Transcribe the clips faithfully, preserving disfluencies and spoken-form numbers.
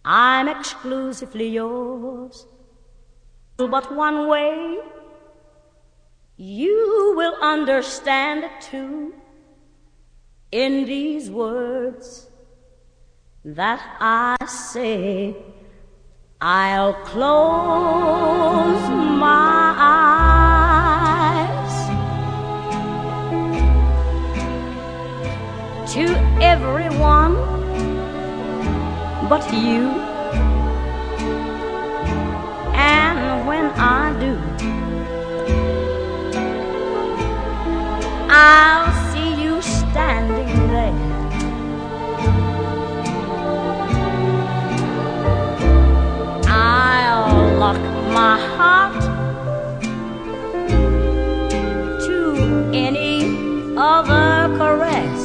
I'm exclusively yours. But one way you will understand it too, in these words that I say. I'll close my eyes to everyone but you, and when I do, I'll see you standing there, I'll lock my heart to any other caress.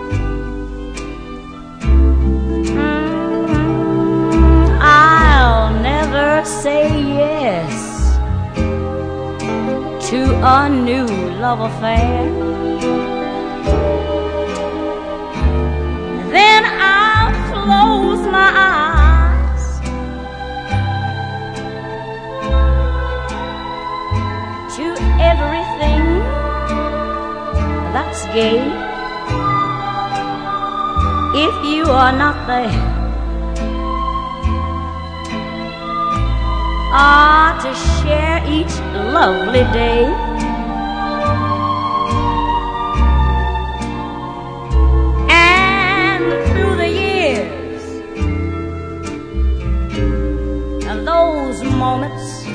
Mm, I'll never say yes to a new love affair. Then I'll close my eyes to everything that's gay. If you are not there, ah, to share each lovely day. And through the years, and those moments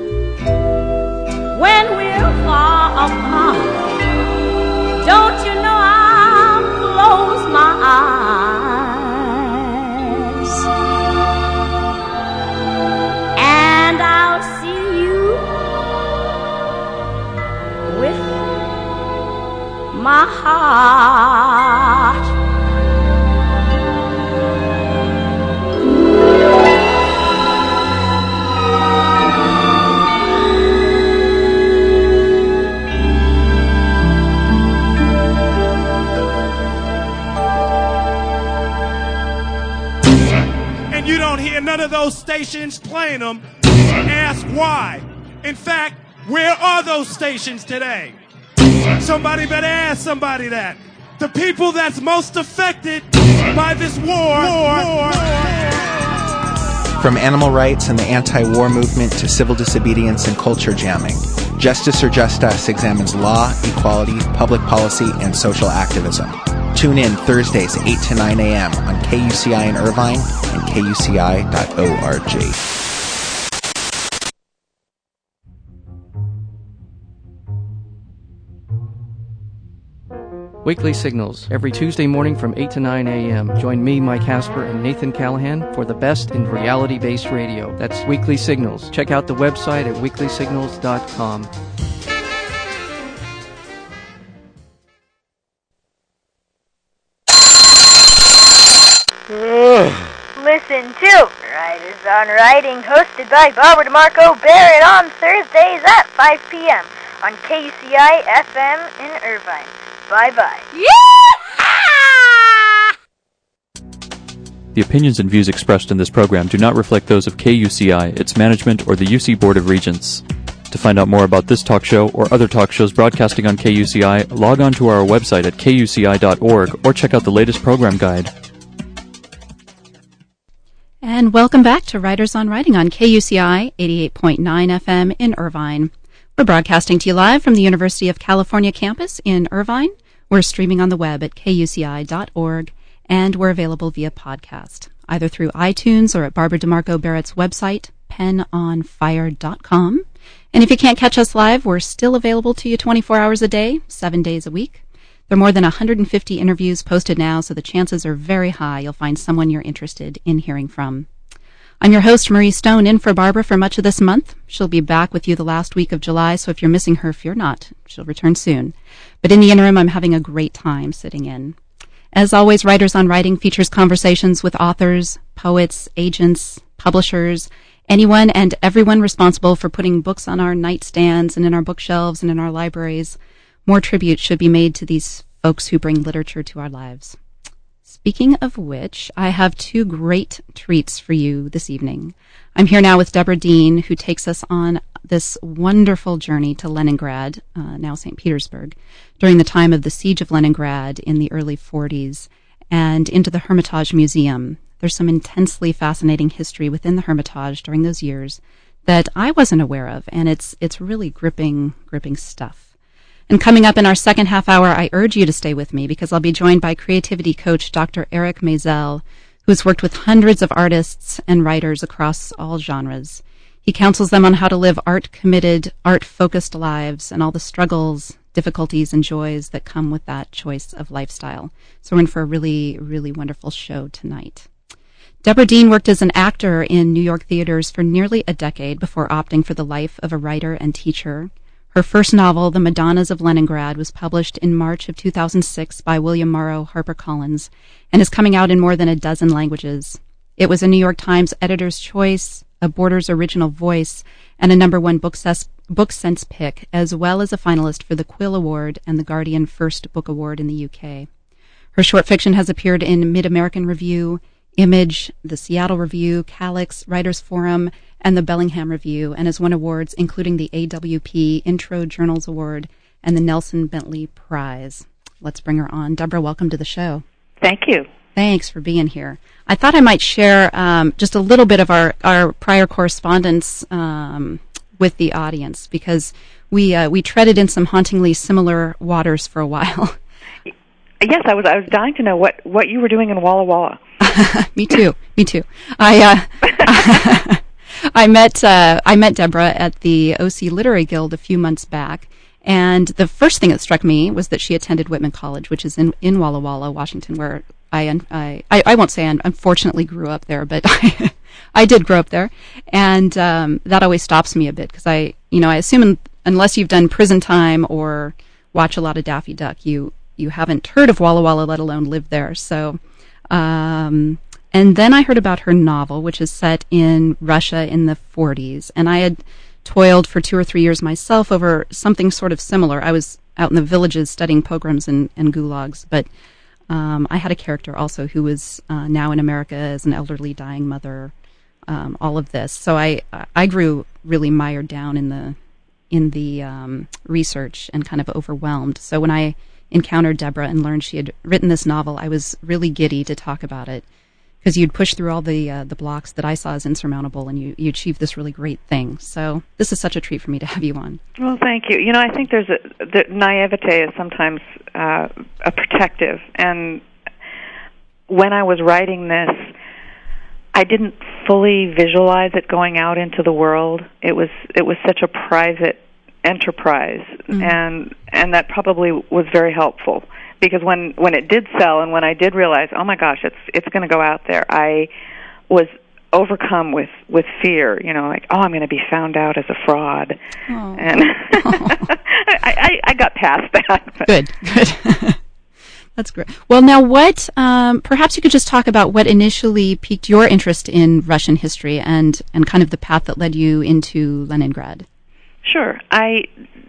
when we're far apart, don't you know I'll close my eyes and I'll see you with my heart. You don't hear none of those stations playing them. Ask why. In fact, where are those stations today? Somebody better ask somebody that. The people that's most affected by this war. war, war. From animal rights and the anti-war movement to civil disobedience and culture jamming, Justice or Just Us examines law, equality, public policy, and social activism. Tune in Thursdays eight to nine a.m. on K U C I in Irvine and K U C I dot org. Weekly Signals, every Tuesday morning from eight to nine a.m. Join me, Mike Casper, and Nathan Callahan for the best in reality-based radio. That's Weekly Signals. Check out the website at weekly signals dot com. Listen to Riders on Riding, hosted by Barbara DeMarco Barrett on Thursdays at five p.m. on K U C I F M in Irvine. Bye-bye. The opinions and views expressed in this program do not reflect those of K U C I, its management, or the U C Board of Regents. To find out more about this talk show or other talk shows broadcasting on K U C I, log on to our website at K U C I dot org or check out the latest program guide. And welcome back to Riders on Riding on K U C I eighty-eight point nine F M in Irvine. We're broadcasting to you live from the University of California campus in Irvine. We're streaming on the web at K U C I dot org, and we're available via podcast, either through iTunes or at Barbara DeMarco Barrett's website, pen on fire dot com. And if you can't catch us live, we're still available to you twenty-four hours a day, seven days a week. There are more than one hundred fifty interviews posted now, so the chances are very high you'll find someone you're interested in hearing from. I'm your host, Marie Stone, in for Barbara for much of this month. She'll be back with you the last week of July, so if you're missing her, fear not. She'll return soon. But in the interim, I'm having a great time sitting in. As always, Writers on Writing features conversations with authors, poets, agents, publishers, anyone and everyone responsible for putting books on our nightstands and in our bookshelves and in our libraries. More tribute should be made to these folks who bring literature to our lives. speaking of which, I have two great treats for you this evening. I'm here now with Deborah Dean, who takes us on this wonderful journey to Leningrad, uh, now Saint Petersburg, during the time of the siege of Leningrad in the early forties, and into the Hermitage Museum. There's some intensely fascinating history within the Hermitage during those years that I wasn't aware of, and it's it's really gripping, gripping stuff. And coming up in our second half hour, I urge you to stay with me because I'll be joined by creativity coach Doctor Eric Maisel, who's worked with hundreds of artists and writers across all genres. He counsels them on how to live art-committed, art-focused lives and all the struggles, difficulties, and joys that come with that choice of lifestyle. So we're in for a really, really wonderful show tonight. Deborah Dean worked as an actor in New York theaters for nearly a decade before opting for the life of a writer and teacher. Her first novel, The Madonnas of Leningrad, was published in March of two thousand six by William Morrow HarperCollins and is coming out in more than a dozen languages. It was a New York Times Editor's Choice, a Borders Original Voice, and a number one book, ses- book Sense pick, as well as a finalist for the Quill Award and the Guardian First Book Award in the U K. Her short fiction has appeared in Mid-American Review, Image, the Seattle Review, Calix, Writers Forum, and the Bellingham Review, and has won awards including the A W P Intro Journals Award and the Nelson Bentley Prize. Let's bring her on. Deborah, welcome to the show. Thank you. Thanks for being here. I thought I might share um, just a little bit of our, our prior correspondence um, with the audience because we uh, we treaded in some hauntingly similar waters for a while. Yes, I was I was dying to know what, what you were doing in Walla Walla. Me too. Me too. I uh, I met uh, I met Deborah at the O C Literary Guild a few months back, and the first thing that struck me was that she attended Whitman College, which is in, in Walla Walla, Washington, where I I I won't say I unfortunately grew up there, but I, I did grow up there, and um, that always stops me a bit because I you know I assume in, unless you've done prison time or watch a lot of Daffy Duck, you you haven't heard of Walla Walla, let alone lived there. So. Um, and then I heard about her novel, which is set in Russia in the forties. And I had toiled for two or three years myself over something sort of similar. I was out in the villages studying pogroms and, and gulags, but um, I had a character also who was uh, now in America as an elderly dying mother, um, all of this. So I I grew really mired down in the in the um, research and kind of overwhelmed. So when I encountered Deborah and learned she had written this novel, I was really giddy to talk about it because you'd push through all the uh, the blocks that I saw as insurmountable, and you, you achieved this really great thing. So this is such a treat for me to have you on. Well, thank you. You know, I think there's a the naivete is sometimes uh, a protective, and when I was writing this, I didn't fully visualize it going out into the world. It was it was such a private enterprise, mm-hmm. and and that probably was very helpful because when when it did sell and when I did realize, oh my gosh, it's it's going to go out there, I was overcome with with fear, you know, like, oh, I'm going to be found out as a fraud. Oh. And I, I I got past that. Good, good. That's great. Well, now what, um, perhaps you could just talk about what initially piqued your interest in Russian history and, and kind of the path that led you into Leningrad. Sure. I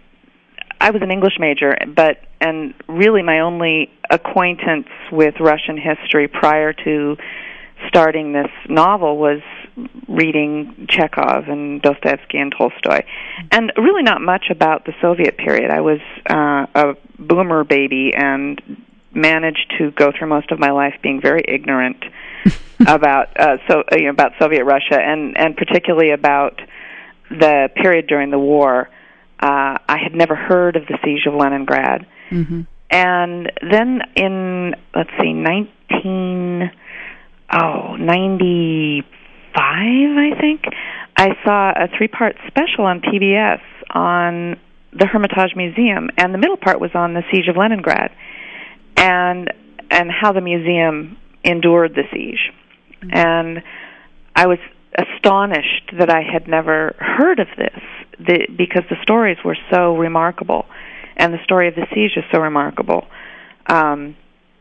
I was an English major, but and really my only acquaintance with Russian history prior to starting this novel was reading Chekhov and Dostoevsky and Tolstoy, and really not much about the Soviet period. I was uh, a boomer baby and managed to go through most of my life being very ignorant about uh, so you know, about Soviet Russia and and particularly about the period during the war. Uh, I had never heard of the siege of Leningrad. Mm-hmm. And then in, let's see, nineteen, oh, ninety-five, I think, I saw a three-part special on P B S on the Hermitage Museum, and the middle part was on the siege of Leningrad and and how the museum endured the siege. Mm-hmm. And I was astonished that I had never heard of this the, because the stories were so remarkable, and the story of the siege is so remarkable. Um,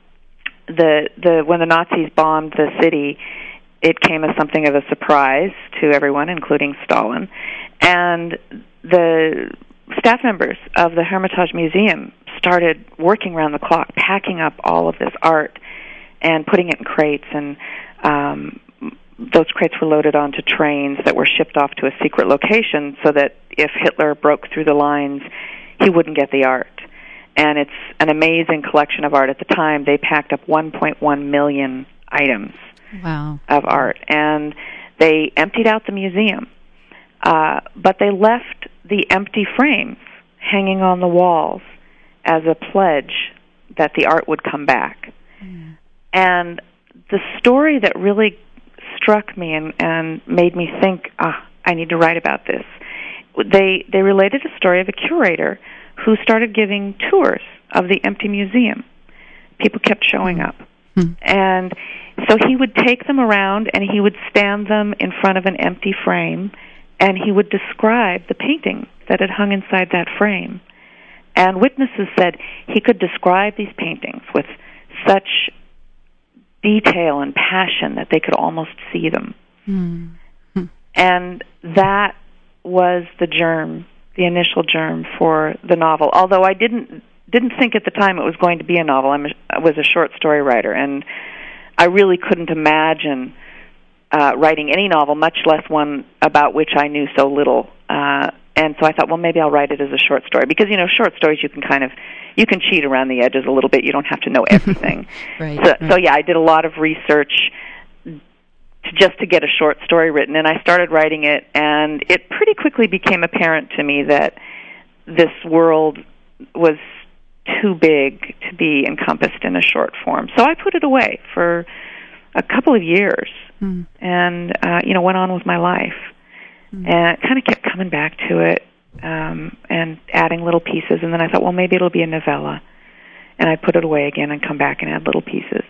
the the when the Nazis bombed the city, it came as something of a surprise to everyone, including Stalin, and the staff members of the Hermitage Museum started working around the clock, packing up all of this art and putting it in crates, and um, those crates were loaded onto trains that were shipped off to a secret location so that if Hitler broke through the lines, he wouldn't get the art. And it's an amazing collection of art. At the time, they packed up one point one million items wow. of art, and they emptied out the museum. Uh, but they left the empty frames hanging on the walls as a pledge that the art would come back. Mm. And the story that really struck me and, and made me think, ah, I need to write about this, they they related a story of a curator who started giving tours of the empty museum. People kept showing up. Mm. And so he would take them around and he would stand them in front of an empty frame, and he would describe the painting that had hung inside that frame. And witnesses said he could describe these paintings with such detail and passion that they could almost see them. Mm-hmm. And that was the germ, the initial germ for the novel. Although I didn't didn't think at the time it was going to be a novel. I'm a, I was a short story writer, and I really couldn't imagine uh, writing any novel, much less one about which I knew so little. Uh, and so I thought, well, maybe I'll write it as a short story, because you know, short stories you can kind of you can cheat around the edges a little bit. You don't have to know everything. right, so, right. so yeah, I did a lot of research to, just to get a short story written, and I started writing it, and it pretty quickly became apparent to me that this world was too big to be encompassed in a short form. So I put it away for a couple of years, mm. and uh, you know, went on with my life. Mm. And I kind of kept coming back to it um, and adding little pieces. And then I thought, well, maybe it'll be a novella. And I put it away again and come back and add little pieces.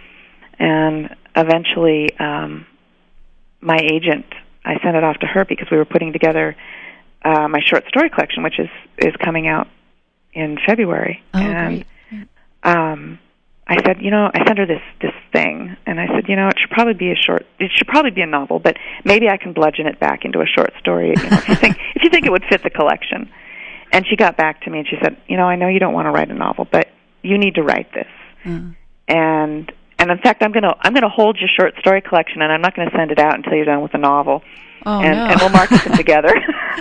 And eventually, um, my agent, I sent it off to her because we were putting together uh, my short story collection, which is, is coming out in February. Oh, and great. Um, I said, you know, I sent her this this thing, and I said, you know, it should probably be a short, it should probably be a novel, but maybe I can bludgeon it back into a short story, you know, if you think if you think it would fit the collection. And she got back to me and she said, you know, I know you don't want to write a novel, but you need to write this. Mm. And and in fact, I'm gonna I'm gonna hold your short story collection, and I'm not going to send it out until you're done with the novel. Oh, and, no. and we'll market them together.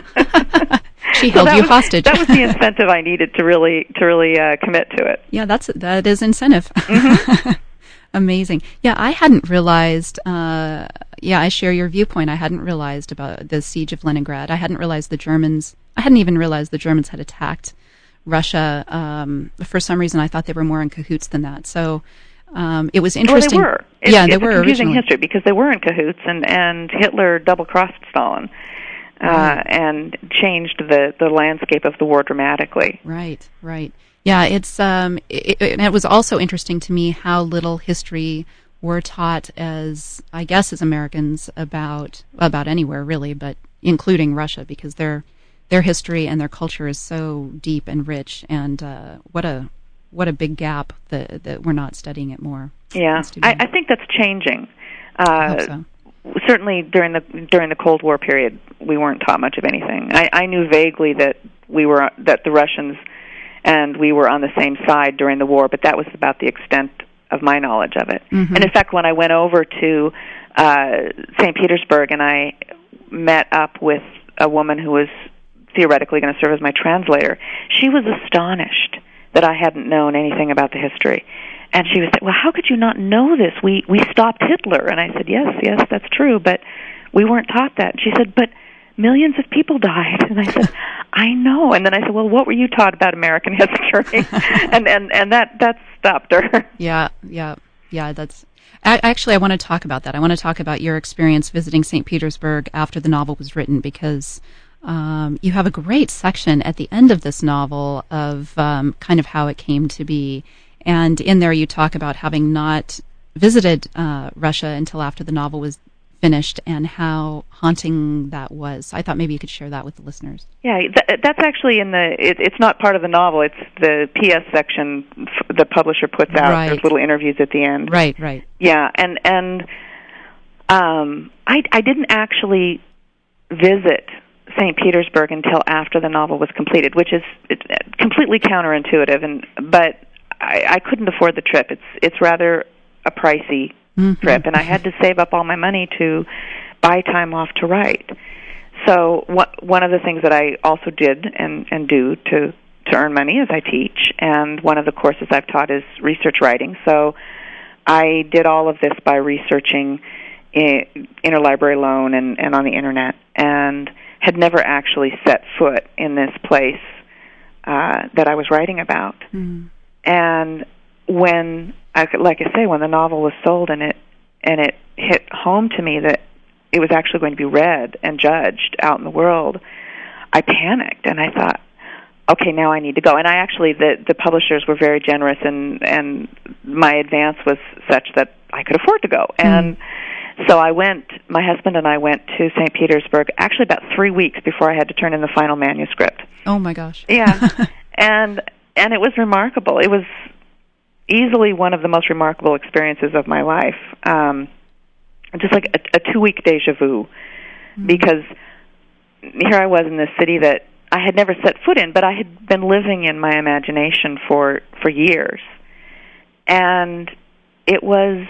She so held you was, hostage. That was the incentive I needed to really to really uh, commit to it. Yeah, that's that is incentive. Mm-hmm. Amazing. Yeah, I hadn't realized. Uh, yeah, I share your viewpoint. I hadn't realized about the siege of Leningrad. I hadn't realized the Germans. I hadn't even realized the Germans had attacked Russia. Um, for some reason, I thought they were more in cahoots than that. So. Um, it was interesting. Well, they were. It's, yeah, they it's were a confusing originally. history because they were in cahoots, and, and Hitler double-crossed Stalin uh, right. and changed the, the landscape of the war dramatically. Right, right. Yeah, it's um, it, it, it was also interesting to me how little history we're taught as, I guess, as Americans about about anywhere really, but including Russia, because their their history and their culture is so deep and rich, and uh, what a What a big gap that that we're not studying it more. Yeah, I, I think that's changing. Uh, I hope so. Certainly during the during the Cold War period, we weren't taught much of anything. I, I knew vaguely that we were that the Russians and we were on the same side during the war, but that was about the extent of my knowledge of it. Mm-hmm. And in fact, when I went over to uh, Saint Petersburg and I met up with a woman who was theoretically going to serve as my translator, she was astonished that I hadn't known anything about the history. And she was saying, well, how could you not know this? We we stopped Hitler. And I said, yes, yes, that's true, but we weren't taught that. And she said, but millions of people died. And I said, I know. And then I said, well, what were you taught about American history? and, and, and that, that stopped her. Yeah, yeah, yeah, that's... Actually, I want to talk about that. I want to talk about your experience visiting Saint Petersburg after the novel was written, because... Um, you have a great section at the end of this novel of um, kind of how it came to be. And in there you talk about having not visited uh, Russia until after the novel was finished and how haunting that was. I thought maybe you could share that with the listeners. Yeah, th- that's actually in the, it, it's not part of the novel. It's the P S section f- the publisher puts out. Right. There's little interviews at the end. Right, right. Yeah, and, and um, I, I didn't actually visit Saint Petersburg until after the novel was completed, which is it's completely counterintuitive, and but I, I couldn't afford the trip. It's it's rather a pricey mm-hmm. trip, and I had to save up all my money to buy time off to write. So what, one of the things that I also did and, and do to, to earn money is I teach, and one of the courses I've taught is research writing. So I did all of this by researching in, interlibrary loan and, and on the Internet, and had never actually set foot in this place uh, that I was writing about. Mm. And when, like I say, when the novel was sold and it and it hit home to me that it was actually going to be read and judged out in the world, I panicked and I thought, okay, now I need to go. And I actually, the, the publishers were very generous, and, and my advance was such that I could afford to go. Mm. And so I went, my husband and I went to Saint Petersburg actually about three weeks before I had to turn in the final manuscript. Oh, my gosh. Yeah. and and it was remarkable. It was easily one of the most remarkable experiences of my life. Um, just like a, a two-week deja vu, mm. because here I was in this city that I had never set foot in, but I had been living in my imagination for, for years. And it was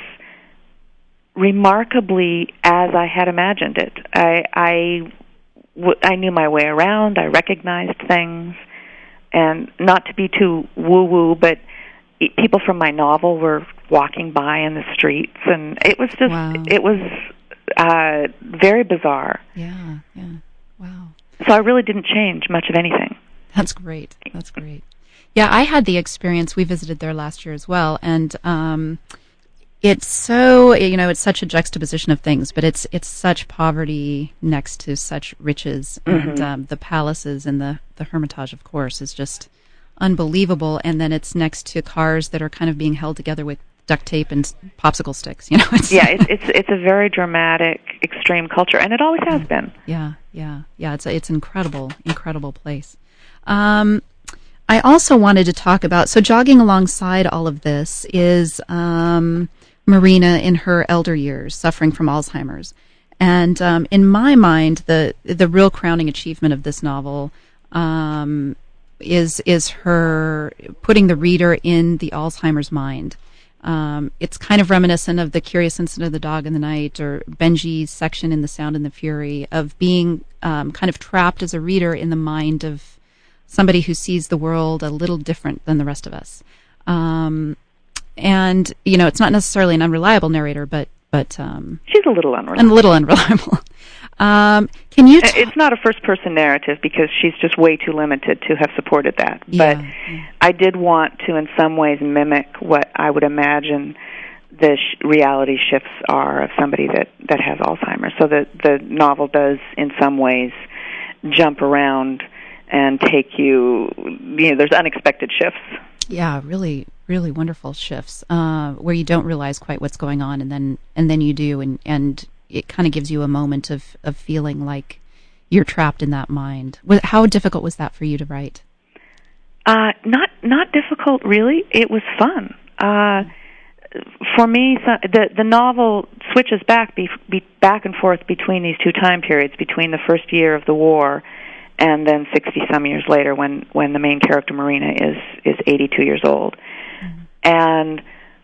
remarkably as I had imagined it. I, I, w- I knew my way around. I recognized things. And not to be too woo-woo, but people from my novel were walking by in the streets, and it was just, wow. it was uh, very bizarre. Yeah, yeah, wow. So I really didn't change much of anything. That's great. That's great. Yeah, I had the experience. We visited there last year as well, and um, it's so, you know, it's such a juxtaposition of things, but it's it's such poverty next to such riches, mm-hmm. and um, the palaces and the, the Hermitage, of course, is just unbelievable, and then it's next to cars that are kind of being held together with duct tape and popsicle sticks. You know, it's yeah, it's, it's it's a very dramatic, extreme culture, and it always has been. Yeah, yeah, yeah. It's a, it's an incredible, incredible place. Um, I also wanted to talk about, so jogging alongside all of this is um, Marina in her elder years, suffering from Alzheimer's, and um, in my mind, the the real crowning achievement of this novel Um, is is her putting the reader in the Alzheimer's mind. Um, it's kind of reminiscent of The Curious Incident of the Dog in the Night, or Benji's section in The Sound and the Fury, of being um, kind of trapped as a reader in the mind of somebody who sees the world a little different than the rest of us. Um, and, you know, it's not necessarily an unreliable narrator, but but um, she's a little unreliable. And a little unreliable. Um, can you? T- it's not a first-person narrative because she's just way too limited to have supported that. Yeah, but yeah. I did want to, in some ways, mimic what I would imagine the sh- reality shifts are of somebody that, that has Alzheimer's. So the the novel does, in some ways, jump around and take you. You know, there's unexpected shifts. Yeah, really, really wonderful shifts uh, where you don't realize quite what's going on, and then and then you do, and and. It kind of gives you a moment of, of feeling like you're trapped in that mind. How difficult was that for you to write? Uh, not not difficult, really. It was fun. Uh, for me, the the novel switches back be, be, back and forth between these two time periods, between the first year of the war and then sixty some years later, when, when the main character Marina is is eighty-two years old, mm-hmm. and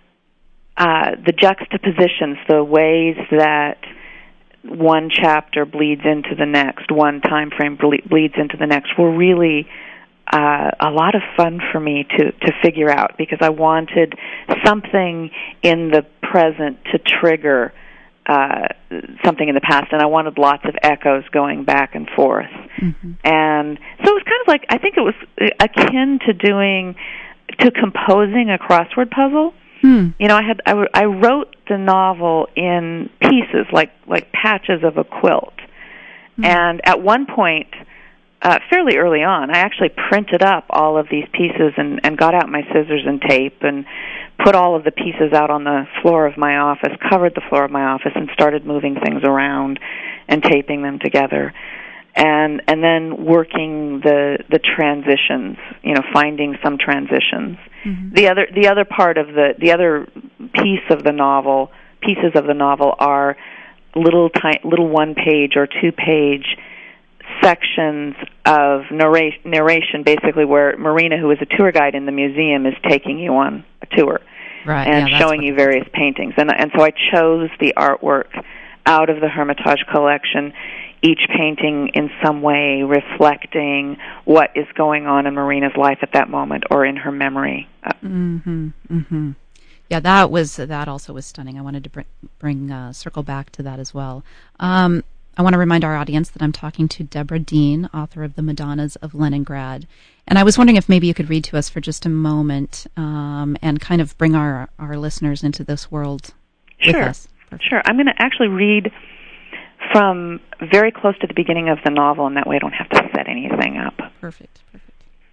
uh, the juxtapositions, the ways that one chapter bleeds into the next, one time frame ble- bleeds into the next, were really uh, a lot of fun for me to, to figure out, because I wanted something in the present to trigger uh, something in the past, and I wanted lots of echoes going back and forth. Mm-hmm. And so it was kind of like, I think it was akin to doing, to composing a crossword puzzle. Hmm. You know, I had I, w- I wrote the novel in pieces, like like patches of a quilt. Hmm. And at one point, uh, fairly early on, I actually printed up all of these pieces and, and got out my scissors and tape and put all of the pieces out on the floor of my office, covered the floor of my office, and started moving things around and taping them together. And and then working the the transitions, you know, finding some transitions. Mm-hmm. The other the other part of the the other piece of the novel, pieces of the novel are little ti- little one page or two page sections of narration, narration, basically where Marina, who is a tour guide in the museum, is taking you on a tour. right, and yeah, showing you various paintings. And, and so I chose the artwork out of the Hermitage collection, each painting in some way reflecting what is going on in Marina's life at that moment or in her memory. Mm-hmm, mm-hmm. Yeah, that was that also was stunning. I wanted to bring, bring uh, circle back to that as well. Um, I want to remind our audience that I'm talking to Deborah Dean, author of The Madonnas of Leningrad. And I was wondering if maybe you could read to us for just a moment um, and kind of bring our, our listeners into this world with sure. us. Perfect. Sure. I'm going to actually read from very close to the beginning of the novel, and that way I don't have to set anything up. Perfect, perfect.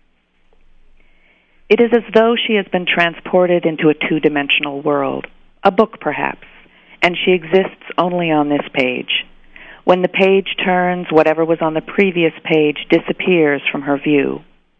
It is as though she has been transported into a two-dimensional world, a book perhaps, and she exists only on this page. When the page turns, whatever was on the previous page disappears from her view.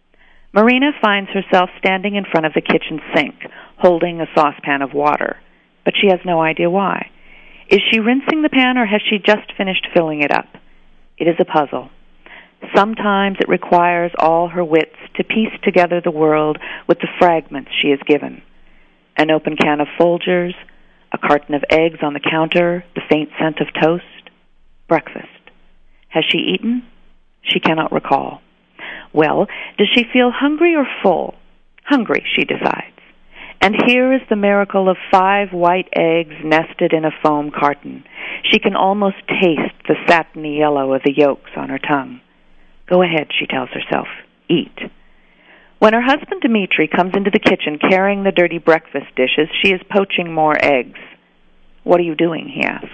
Marina finds herself standing in front of the kitchen sink, holding a saucepan of water, but she has no idea why. Is she rinsing the pan, or has she just finished filling it up? It is a puzzle. Sometimes it requires all her wits to piece together the world with the fragments she is given. An open can of Folgers, a carton of eggs on the counter, the faint scent of toast. Breakfast. Has she eaten? She cannot recall. Well, does she feel hungry or full? Hungry, she decides. And here is the miracle of five white eggs nested in a foam carton. She can almost taste the satiny yellow of the yolks on her tongue. Go ahead, she tells herself. Eat. When her husband Dmitri comes into the kitchen carrying the dirty breakfast dishes, she is poaching more eggs. What are you doing, he asks.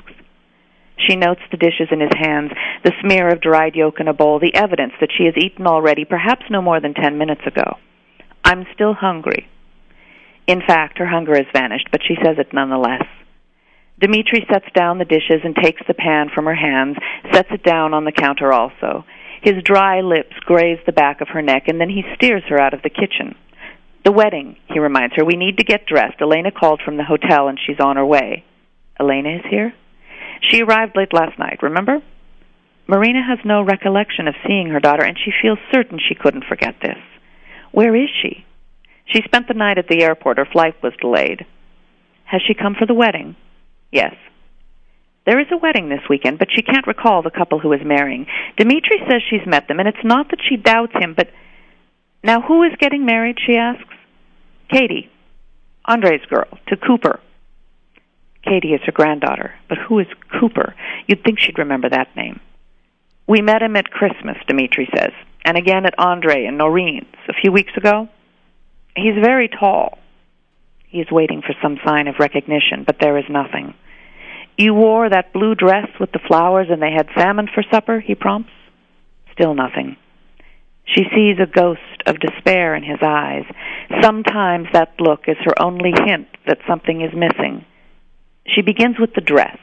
She notes the dishes in his hands, the smear of dried yolk in a bowl, the evidence that she has eaten already, perhaps no more than ten minutes ago. I'm still hungry. In fact, her hunger has vanished, but she says it nonetheless. Dmitri sets down the dishes and takes the pan from her hands, sets it down on the counter also. His dry lips graze the back of her neck, and then he steers her out of the kitchen. The wedding, he reminds her. We need to get dressed. Elena called from the hotel, and she's on her way. Elena is here? She arrived late last night, remember? Marina has no recollection of seeing her daughter, and she feels certain she couldn't forget this. Where is she? She spent the night at the airport. Her flight was delayed. Has she come for the wedding? Yes. There is a wedding this weekend, but she can't recall the couple who is marrying. Dmitri says she's met them, and it's not that she doubts him, but... Now, who is getting married, she asks? Katie, Andre's girl, to Cooper. Katie is her granddaughter, but who is Cooper? You'd think she'd remember that name. We met him at Christmas, Dmitri says, and again at Andre and Noreen's a few weeks ago. He's very tall. He is waiting for some sign of recognition, but there is nothing. You wore that blue dress with the flowers and they had salmon for supper, he prompts. Still nothing. She sees a ghost of despair in his eyes. Sometimes that look is her only hint that something is missing. She begins with the dress.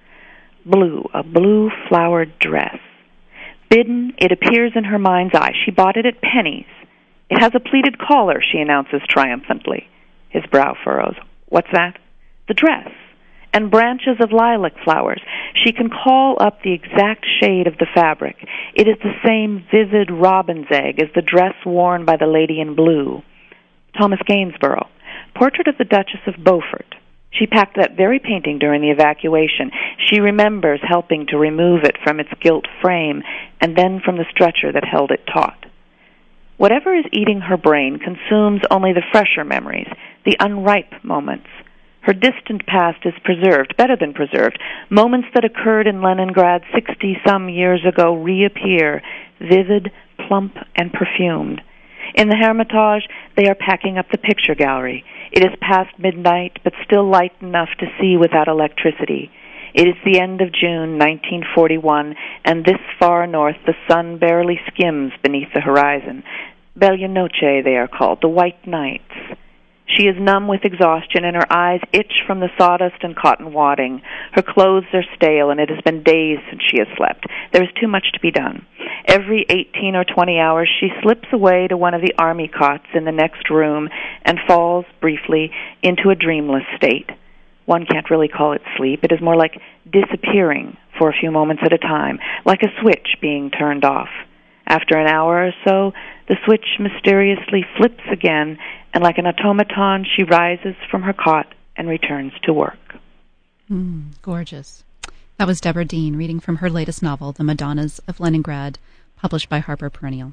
Blue, a blue flowered dress. Bidden, it appears in her mind's eye. She bought it at Penny's. It has a pleated collar, she announces triumphantly. His brow furrows. What's that? The dress. And branches of lilac flowers. She can call up the exact shade of the fabric. It is the same vivid robin's egg as the dress worn by the lady in blue. Thomas Gainsborough. Portrait of the Duchess of Beaufort. She packed that very painting during the evacuation. She remembers helping to remove it from its gilt frame and then from the stretcher that held it taut. Whatever is eating her brain consumes only the fresher memories, the unripe moments. Her distant past is preserved, better than preserved. Moments that occurred in Leningrad sixty-some years ago reappear, vivid, plump, and perfumed. In the Hermitage, they are packing up the picture gallery. It is past midnight, but still light enough to see without electricity. It is the end of June, nineteen forty-one, and this far north the sun barely skims beneath the horizon. Belle Noche, they are called, the white nights. She is numb with exhaustion, and her eyes itch from the sawdust and cotton wadding. Her clothes are stale, and it has been days since she has slept. There is too much to be done. Every eighteen or twenty hours, she slips away to one of the army cots in the next room and falls, briefly, into a dreamless state. One can't really call it sleep. It is more like disappearing for a few moments at a time, like a switch being turned off. After an hour or so, the switch mysteriously flips again, and like an automaton, she rises from her cot and returns to work. Mm, gorgeous. That was Deborah Dean reading from her latest novel, The Madonnas of Leningrad, published by Harper Perennial.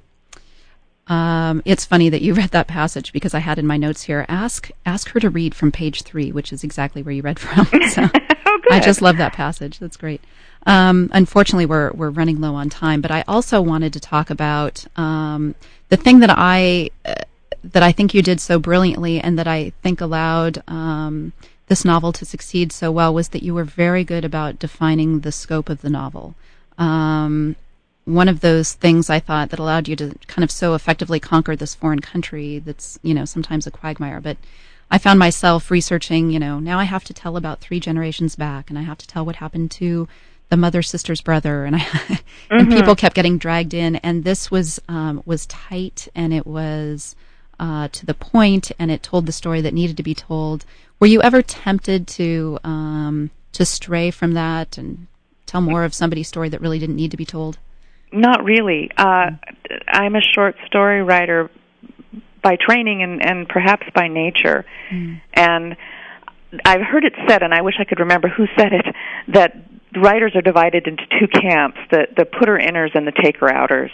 Um, it's funny that you read that passage because I had in my notes here, ask ask her to read from page three, which is exactly where you read from. So oh, good. I just love that passage. That's great. Um, unfortunately, we're we're running low on time, but I also wanted to talk about um, the thing that I uh, that I think you did so brilliantly, and that I think allowed um, this novel to succeed so well, was that you were very good about defining the scope of the novel. Um, one of those things I thought that allowed you to kind of so effectively conquer this foreign country that's, you know, sometimes a quagmire, but I found myself researching, you know, now I have to tell about three generations back, and I have to tell what happened to the mother, sister's brother, and I mm-hmm. and people kept getting dragged in, and this was um, was tight, and it was uh, to the point, and it told the story that needed to be told. Were you ever tempted to um, to stray from that and tell more of somebody's story that really didn't need to be told? Not really. Uh, I'm a short story writer by training and, and perhaps by nature. Mm. And I've heard it said, and I wish I could remember who said it, that writers are divided into two camps, the, the putter-inners and the taker-outers.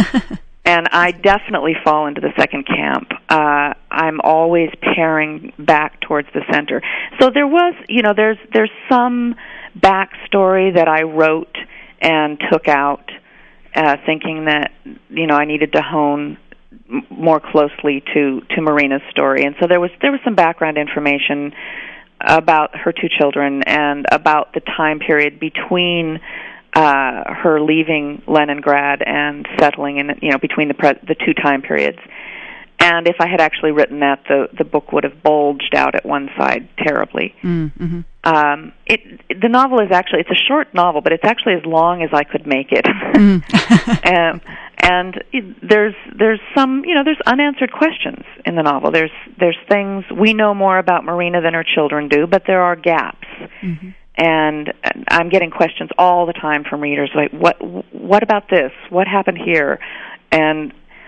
And I definitely fall into the second camp. Uh, I'm always paring back towards the center. So there was, you know, there's there's some backstory that I wrote and took out, uh, thinking that, you know, I needed to hone m- more closely to, to Marina's story. And so there was there was some background information about her two children and about the time period between uh, her leaving Leningrad and settling in, you know, between the pre- the two time periods. And if I had actually written that, the the book would have bulged out at one side terribly. Mm-hmm. Um, it, the novel is actually, it's a short novel, but it's actually as long as I could make it. Mm. um, and it, there's there's some, you know, there's unanswered questions in the novel. There's there's things, we know more about Marina than her children do, but there are gaps. Mm-hmm. And I'm getting questions all the time from readers, like, what what about this? What happened here? And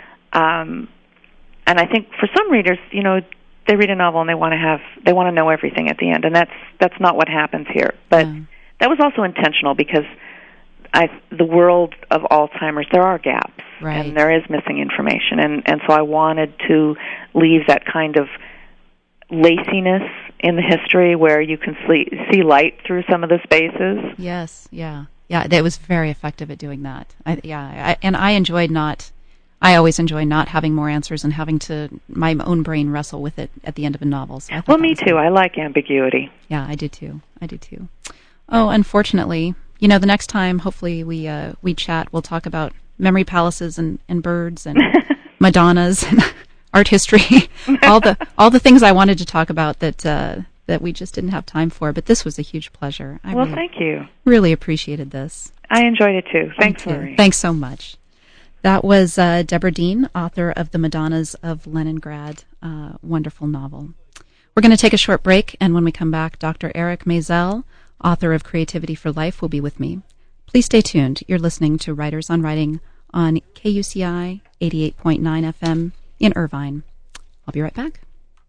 um, and I think for some readers, you know, they read a novel and they want to have, they want to know everything at the end, and that's that's not what happens here. But yeah. That was also intentional because I, the world of Alzheimer's, there are gaps, right. And there is missing information, and and so I wanted to leave that kind of laciness in the history where you can see, see light through some of the spaces. Yes, yeah, yeah. That was very effective at doing that. I, yeah, I, and I enjoyed not. I always enjoy not having more answers and having to my own brain wrestle with it at the end of a novel. So well, me too. Good. I like ambiguity. Yeah, I do too. I do too. Oh, unfortunately, you know, the next time, hopefully, we uh, we chat, we'll talk about memory palaces and, and birds and Madonnas and art history, all the all the things I wanted to talk about that uh, that we just didn't have time for. But this was a huge pleasure. I well, really, thank you. Really appreciated this. I enjoyed it too. Thanks, Lori. Thanks so much. That was uh, Deborah Dean, author of The Madonnas of Leningrad, uh, wonderful novel. We're going to take a short break, and when we come back, Doctor Eric Maisel, author of Creativity for Life, will be with me. Please stay tuned. You're listening to Writers on Writing on K U C I eighty-eight point nine F M in Irvine. I'll be right back.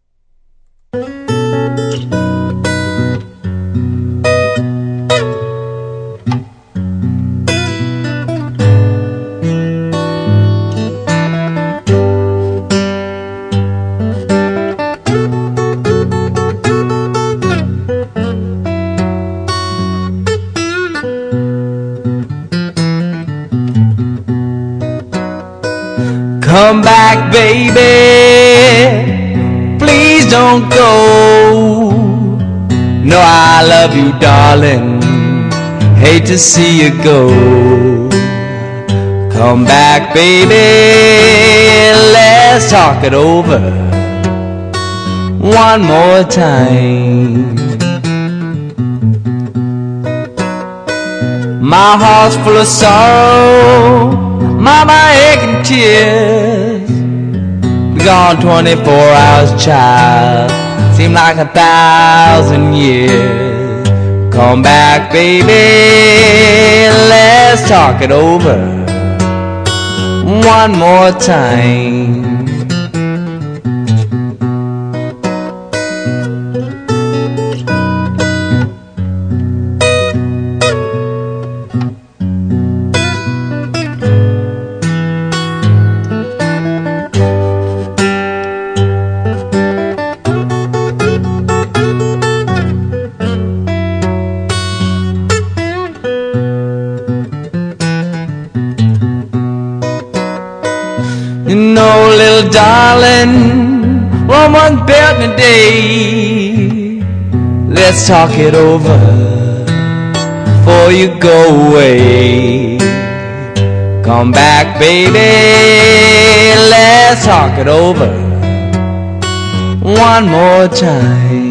Come back, baby, please don't go. No, I love you, darling, hate to see you go. Come back, baby, let's talk it over one more time. My heart's full of sorrow, mama aching tears. Be gone twenty-four hours, child, seem like a thousand years. Come back, baby, let's talk it over one more time. No, little darling, one more bit in a day. Let's talk it over before you go away. Come back, baby, let's talk it over one more time.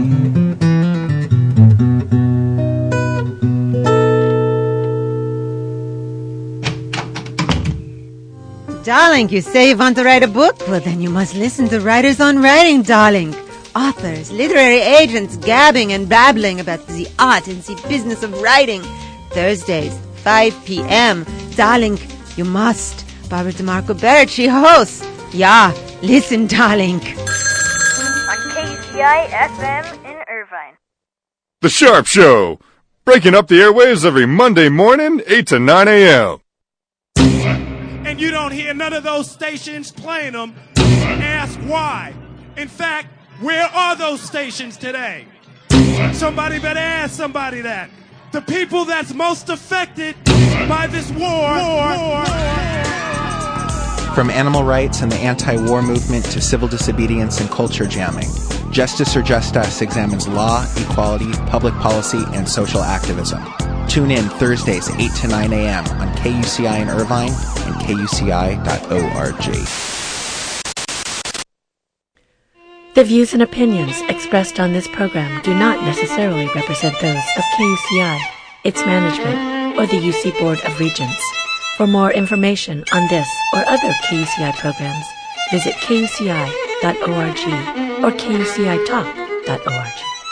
Darling, you say you want to write a book? Well, then you must listen to Writers on Writing, darling. Authors, literary agents gabbing and babbling about the art and the business of writing. Thursdays, five p.m. Darling, you must. Barbara DeMarco Barrett, she hosts. Yeah, listen, darling. On K U C I F M in Irvine. The Sharp Show, breaking up the airwaves every Monday morning, eight to nine a.m. And you don't hear none of those stations playing them, ask why. In fact, where are those stations today? Somebody better ask somebody that. The people that's most affected by this war. war, war. From animal rights and the anti-war movement to civil disobedience and culture jamming, Justice or Just Us examines law, equality, public policy, and social activism. Tune in Thursdays, eight to nine a.m. on K U C I in Irvine and K U C I dot org. The views and opinions expressed on this program do not necessarily represent those of K U C I, its management, or the U C Board of Regents. For more information on this or other K U C I programs, visit K U C I dot org or K U C I talk dot org.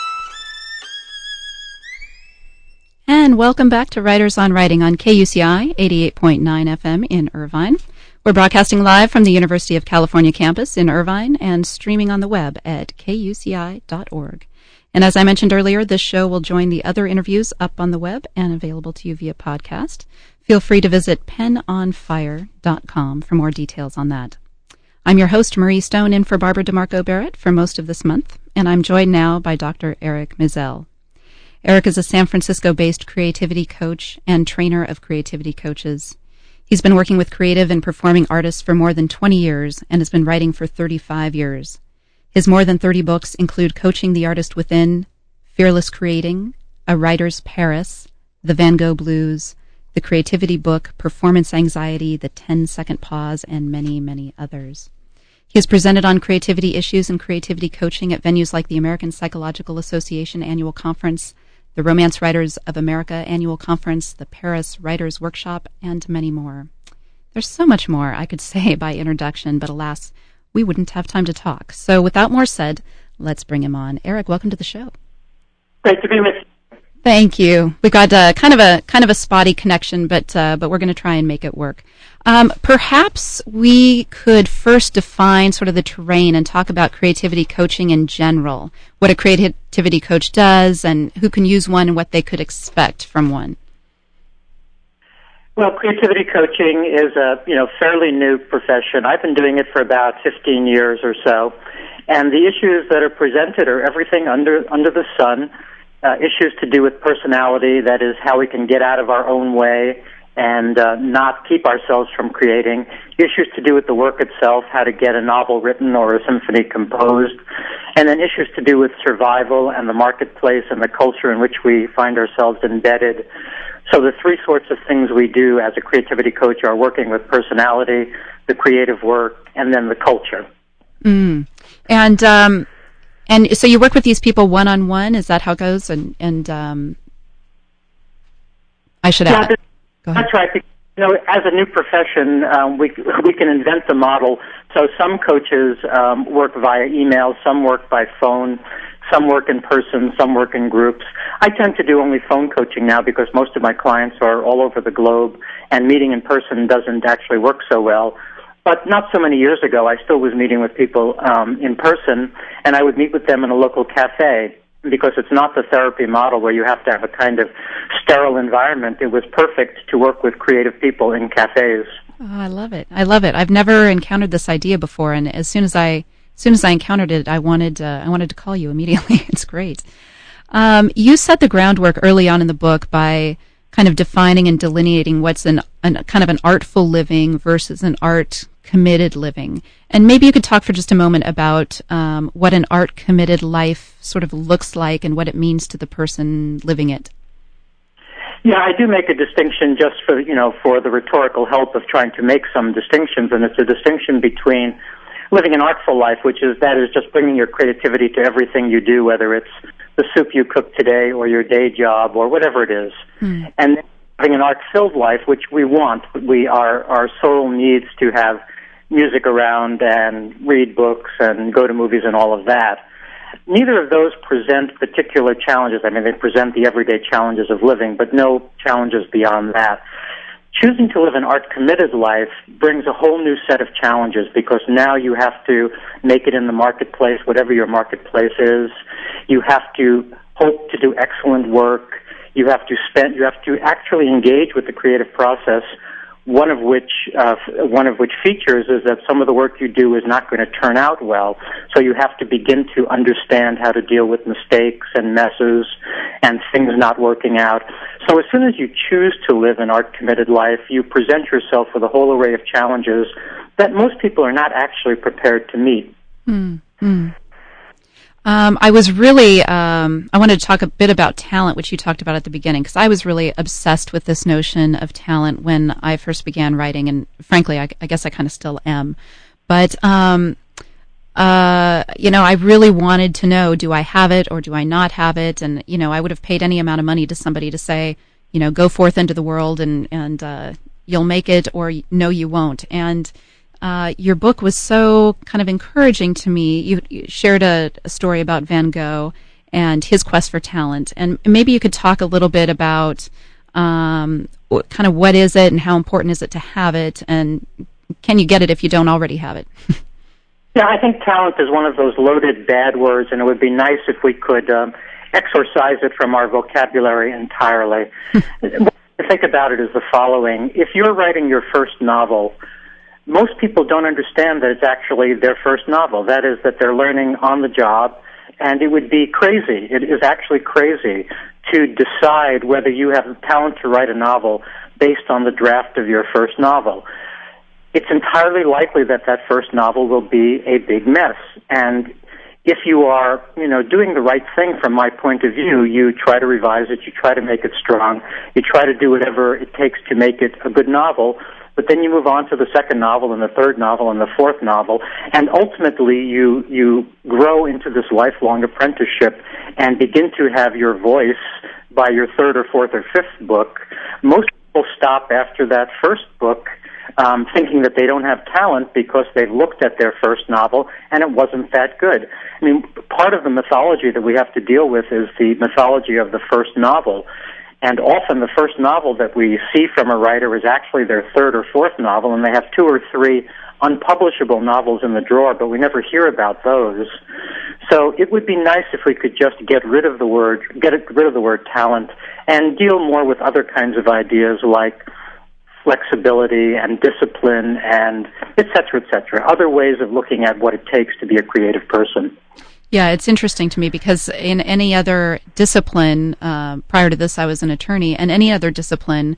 And welcome back to Writers on Writing on K U C I eighty-eight point nine F M in Irvine. We're broadcasting live from the University of California campus in Irvine and streaming on the web at K U C I dot org. And as I mentioned earlier, this show will join the other interviews up on the web and available to you via podcast. Feel free to visit pen on fire dot com for more details on that. I'm your host, Marie Stone, in for Barbara DeMarco Barrett for most of this month, and I'm joined now by Doctor Eric Mizell. Eric is a San Francisco-based creativity coach and trainer of creativity coaches. He's been working with creative and performing artists for more than twenty years and has been writing for thirty-five years. His more than thirty books include Coaching the Artist Within, Fearless Creating, A Writer's Paris, The Van Gogh Blues, The Creativity Book, Performance Anxiety, The ten-Second Pause, and many, many others. He has presented on creativity issues and creativity coaching at venues like the American Psychological Association Annual Conference, the Romance Writers of America Annual Conference, the Paris Writers Workshop, and many more. There's so much more I could say by introduction, but alas, we wouldn't have time to talk. So without more said, let's bring him on. Eric, welcome to the show. Great to be with you. Thank you. We've got uh, kind of a kind of a spotty connection, but uh, but we're going to try and make it work. Um, perhaps we could first define sort of the terrain and talk about creativity coaching in general, what a creativity coach does, and who can use one and what they could expect from one. Well, creativity coaching is a you know fairly new profession. I've been doing it for about fifteen years or so, and the issues that are presented are everything under under the sun. Uh, issues to do with personality, that is how we can get out of our own way and uh, not keep ourselves from creating. Issues to do with the work itself, how to get a novel written or a symphony composed. And then issues to do with survival and the marketplace and the culture in which we find ourselves embedded. So the three sorts of things we do as a creativity coach are working with personality, the creative work, and then the culture. Mm. And um And so you work with these people one-on-one? Is that how it goes? And, and um, I should add. Yeah, that's right. You know, as a new profession, um, we we can invent the model. So some coaches um, work via email, some work by phone, some work in person, some work in groups. I tend to do only phone coaching now because most of my clients are all over the globe, and meeting in person doesn't actually work so well. But not so many years ago, I still was meeting with people um, in person, and I would meet with them in a local cafe because it's not the therapy model where you have to have a kind of sterile environment. It was perfect to work with creative people in cafes. Oh, I love it. I love it. I've never encountered this idea before, and as soon as I as soon as I encountered it, I wanted uh, I wanted to call you immediately. It's great. Um, you set the groundwork early on in the book by kind of defining and delineating what's an, an kind of an artful living versus an art committed living. And maybe you could talk for just a moment about um, what an art committed life sort of looks like and what it means to the person living it. Yeah, I do make a distinction just for, you know, for the rhetorical help of trying to make some distinctions, and it's a distinction between living an artful life, which is, that is just bringing your creativity to everything you do, whether it's the soup you cook today or your day job or whatever it is. Mm. And having an art-filled life, which we want. We, our, our soul needs to have music around and read books and go to movies and all of that. Neither of those present particular challenges. I mean, they present the everyday challenges of living, but no challenges beyond that. Choosing to live an art-committed life brings a whole new set of challenges because now you have to make it in the marketplace, whatever your marketplace is. You have to hope to do excellent work. You have to spend, you have to actually engage with the creative process, one of which uh, one of which features is that some of the work you do is not going to turn out well. So you have to begin to understand how to deal with mistakes and messes and things not working out. So as soon as you choose to live an art-committed life, you present yourself with a whole array of challenges that most people are not actually prepared to meet. Mm-hmm. Um, I was really, um, I wanted to talk a bit about talent, which you talked about at the beginning, because I was really obsessed with this notion of talent when I first began writing, and frankly, I, I guess I kind of still am. But, um, uh, you know, I really wanted to know, do I have it or do I not have it? And, you know, I would have paid any amount of money to somebody to say, you know, go forth into the world and, and uh, you'll make it, or no, you won't. And Uh, your book was so kind of encouraging to me. You, you shared a, a story about Van Gogh and his quest for talent, and maybe you could talk a little bit about um, what, kind of what is it and how important is it to have it, and can you get it if you don't already have it? Yeah, I think talent is one of those loaded bad words, and it would be nice if we could um, exorcise it from our vocabulary entirely. What I think about it is the following. If you're writing your first novel, most people don't understand that it's actually their first novel. That is, that they're learning on the job, and it would be crazy. It is actually crazy to decide whether you have the talent to write a novel based on the draft of your first novel. It's entirely likely that that first novel will be a big mess, and if you are, you know, doing the right thing from my point of view, you try to revise it, you try to make it strong, you try to do whatever it takes to make it a good novel. But then you move on to the second novel and the third novel and the fourth novel, and ultimately you you grow into this lifelong apprenticeship and begin to have your voice by your third or fourth or fifth book. Most people stop after that first book um, thinking that they don't have talent because they've looked at their first novel and it wasn't that good. I mean, part of the mythology that we have to deal with is the mythology of the first novel. And often the first novel that we see from a writer is actually their third or fourth novel, and they have two or three unpublishable novels in the drawer, but we never hear about those. So it would be nice if we could just get rid of the word, get rid of the word talent, and deal more with other kinds of ideas like flexibility and discipline and et cetera, et cetera, other ways of looking at what it takes to be a creative person. Yeah, it's interesting to me because in any other discipline, uh, prior to this I was an attorney, and any other discipline,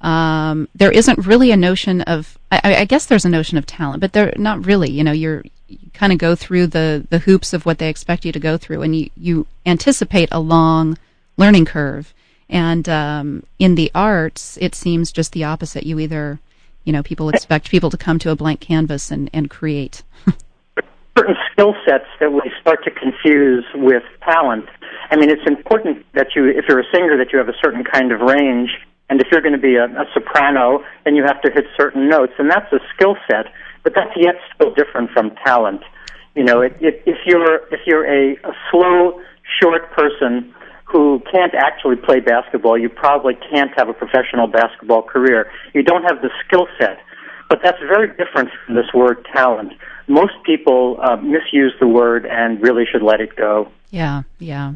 um, there isn't really a notion of, I, I guess there's a notion of talent, but there not really. You know, you're, you kind of go through the, the hoops of what they expect you to go through, and you, you anticipate a long learning curve. And um, in the arts, it seems just the opposite. You either, you know, people expect people to come to a blank canvas and, and create. Certain skill sets that we start to confuse with talent. I mean, it's important that you, if you're a singer, that you have a certain kind of range, and if you're going to be a, a soprano, then you have to hit certain notes, and that's a skill set, but that's yet still different from talent. You know, it, it, if you're if you're a, a slow, short person who can't actually play basketball, you probably can't have a professional basketball career. You don't have the skill set. But that's very different from this word talent. Most people uh, misuse the word and really should let it go. Yeah, yeah.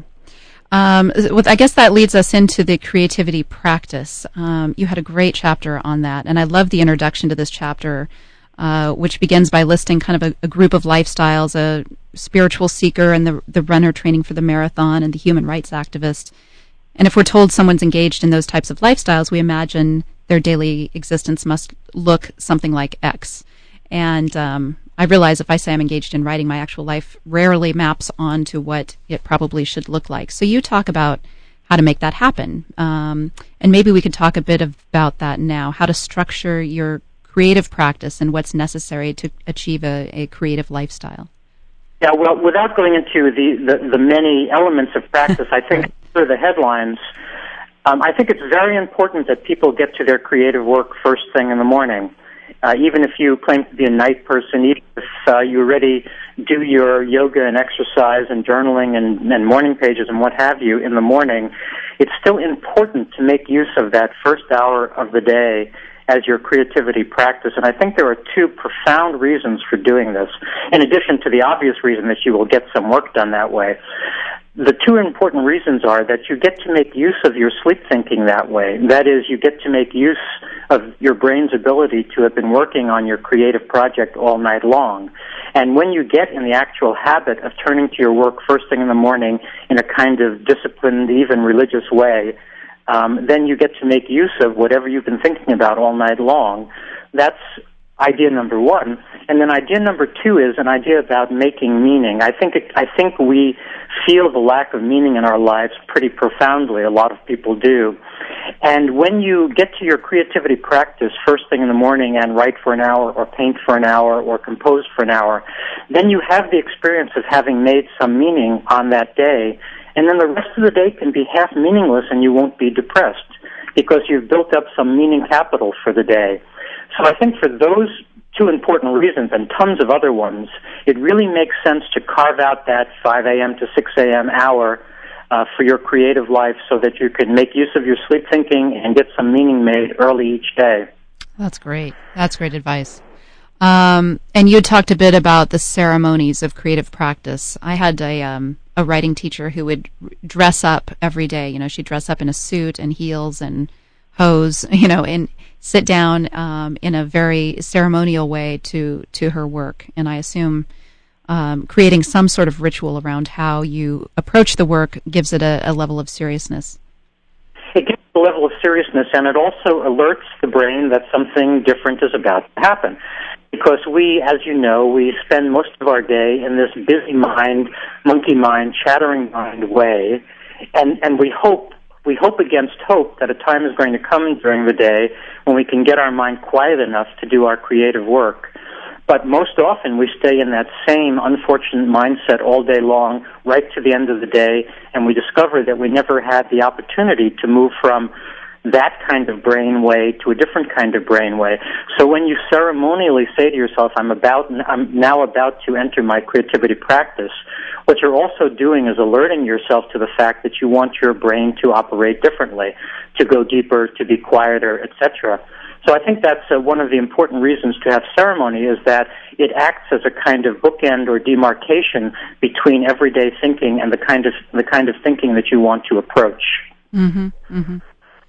Um, I guess that leads us into the creativity practice. Um, you had a great chapter on that, and I love the introduction to this chapter, uh, which begins by listing kind of a, a group of lifestyles, a spiritual seeker and the, the runner training for the marathon and the human rights activist. And if we're told someone's engaged in those types of lifestyles, we imagine their daily existence must look something like X. And um, I realize if I say I'm engaged in writing, my actual life rarely maps onto what it probably should look like. So you talk about how to make that happen. Um, and maybe we could talk a bit about that now, how to structure your creative practice and what's necessary to achieve a, a creative lifestyle. Yeah, well, without going into the, the, the many elements of practice, I think for the headlines, um, I think it's very important that people get to their creative work first thing in the morning. Uh, even if you claim to be a night person, even if uh, you already do your yoga and exercise and journaling and, and morning pages and what have you in the morning, it's still important to make use of that first hour of the day as your creativity practice. And I think there are two profound reasons for doing this, in addition to the obvious reason that you will get some work done that way. The two important reasons are that you get to make use of your sleep thinking that way. That is, you get to make use of your brain's ability to have been working on your creative project all night long. And when you get in the actual habit of turning to your work first thing in the morning in a kind of disciplined, even religious way, um, then you get to make use of whatever you've been thinking about all night long. That's idea number one. And then idea number two is an idea about making meaning. I think it, I think we feel the lack of meaning in our lives pretty profoundly. A lot of people do. And when you get to your creativity practice first thing in the morning and write for an hour or paint for an hour or compose for an hour, then you have the experience of having made some meaning on that day. And then the rest of the day can be half meaningless and you won't be depressed because you've built up some meaning capital for the day. So I think for those two important reasons and tons of other ones, it really makes sense to carve out that five a.m. to six a.m. hour uh, for your creative life so that you can make use of your sleep thinking and get some meaning made early each day. That's great. That's great advice. Um, and you talked a bit about the ceremonies of creative practice. I had a um, a writing teacher who would dress up every day. You know, she'd dress up in a suit and heels and hose, you know, and sit down um, in a very ceremonial way to, to her work. And I assume um, creating some sort of ritual around how you approach the work gives it a, a level of seriousness. It gives a level of seriousness, and it also alerts the brain that something different is about to happen. Because we, as you know, we spend most of our day in this busy mind, monkey mind, chattering mind way, and, and we hope We hope against hope that a time is going to come during the day when we can get our mind quiet enough to do our creative work. But most often we stay in that same unfortunate mindset all day long, right to the end of the day, and we discover that we never had the opportunity to move from that kind of brain way to a different kind of brain way. So when you ceremonially say to yourself, I'm about, I'm now about to enter my creativity practice, what you're also doing is alerting yourself to the fact that you want your brain to operate differently, to go deeper, to be quieter, et cetera. So I think that's uh, one of the important reasons to have ceremony is that it acts as a kind of bookend or demarcation between everyday thinking and the kind of the kind of thinking that you want to approach. Mm-hmm, mm-hmm.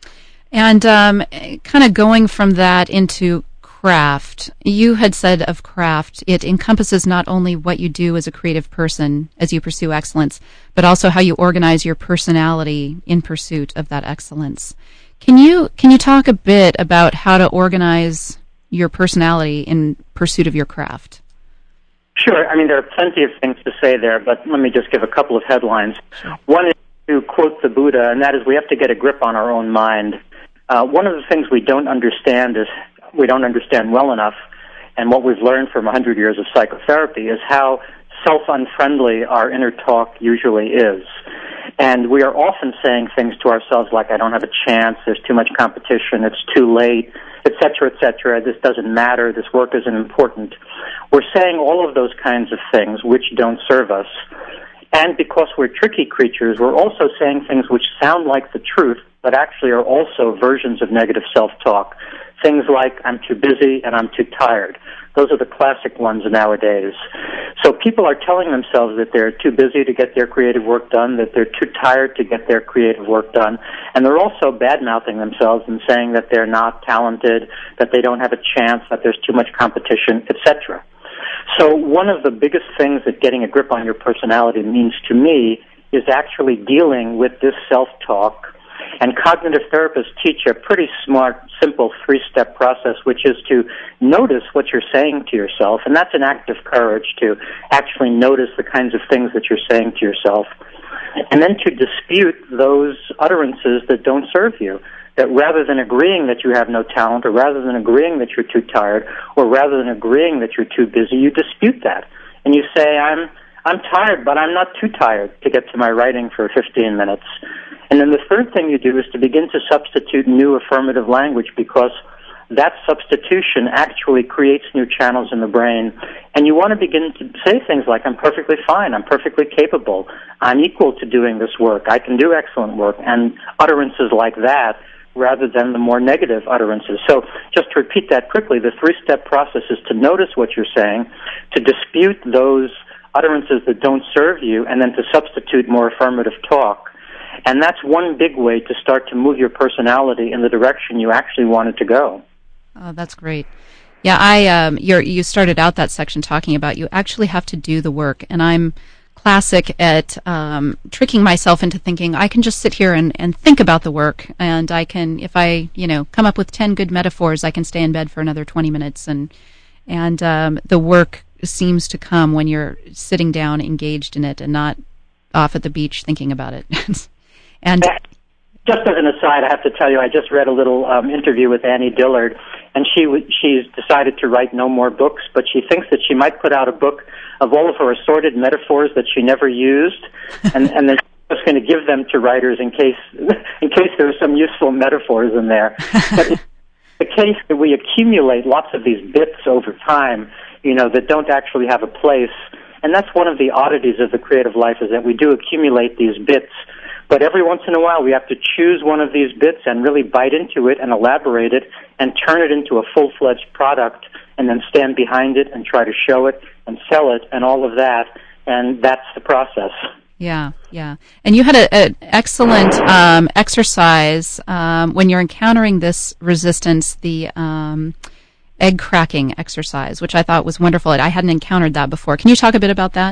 And um, kind of going from that into craft, you had said of craft, it encompasses not only what you do as a creative person as you pursue excellence, but also how you organize your personality in pursuit of that excellence. Can you can you talk a bit about how to organize your personality in pursuit of your craft? Sure. I mean, there are plenty of things to say there, but let me just give a couple of headlines. Sure. One is to quote the Buddha, and that is we have to get a grip on our own mind. Uh, one of the things we don't understand is we don't understand well enough, and what we've learned from one hundred years of psychotherapy is how self-unfriendly our inner talk usually is. And we are often saying things to ourselves like, I don't have a chance, there's too much competition, it's too late, et cetera, et cetera, this doesn't matter, this work isn't important. We're saying all of those kinds of things which don't serve us. And because we're tricky creatures, we're also saying things which sound like the truth, but actually are also versions of negative self-talk. Things like, I'm too busy and I'm too tired. Those are the classic ones nowadays. So people are telling themselves that they're too busy to get their creative work done, that they're too tired to get their creative work done, and they're also bad-mouthing themselves and saying that they're not talented, that they don't have a chance, that there's too much competition, et cetera. So one of the biggest things that getting a grip on your personality means to me is actually dealing with this self-talk. And cognitive therapists teach a pretty smart, simple three-step process, which is to notice what you're saying to yourself, and that's an act of courage to actually notice the kinds of things that you're saying to yourself, and then to dispute those utterances that don't serve you. That rather than agreeing that you have no talent, or rather than agreeing that you're too tired, or rather than agreeing that you're too busy, you dispute that. And you say, I'm I'm tired, but I'm not too tired to get to my writing for fifteen minutes. And then the third thing you do is to begin to substitute new affirmative language, because that substitution actually creates new channels in the brain. And you want to begin to say things like, I'm perfectly fine, I'm perfectly capable, I'm equal to doing this work, I can do excellent work, and utterances like that, rather than the more negative utterances. So just to repeat that quickly, the three-step process is to notice what you're saying, to dispute those utterances that don't serve you, and then to substitute more affirmative talk. And that's one big way to start to move your personality in the direction you actually want it to go. Oh, that's great. Yeah, I um, you're, you started out that section talking about you actually have to do the work, and I'm classic at um, tricking myself into thinking I can just sit here and, and think about the work, and I can, if I, you know, come up with ten good metaphors, I can stay in bed for another twenty minutes, and and um, the work seems to come when you're sitting down, engaged in it, and not off at the beach thinking about it. And just as an aside, I have to tell you, I just read a little um, interview with Annie Dillard, and she w- she's decided to write no more books, but she thinks that she might put out a book of all of her assorted metaphors that she never used, and, and then she's just going to give them to writers in case in case there are some useful metaphors in there. But it's the case that we accumulate lots of these bits over time, you know, that don't actually have a place, and that's one of the oddities of the creative life, is that we do accumulate these bits. But every once in a while, we have to choose one of these bits and really bite into it and elaborate it and turn it into a full-fledged product, and then stand behind it and try to show it and sell it and all of that. And that's the process. Yeah, yeah. And you had an excellent um, exercise um, when you're encountering this resistance, the um, egg cracking exercise, which I thought was wonderful. I hadn't encountered that before. Can you talk a bit about that?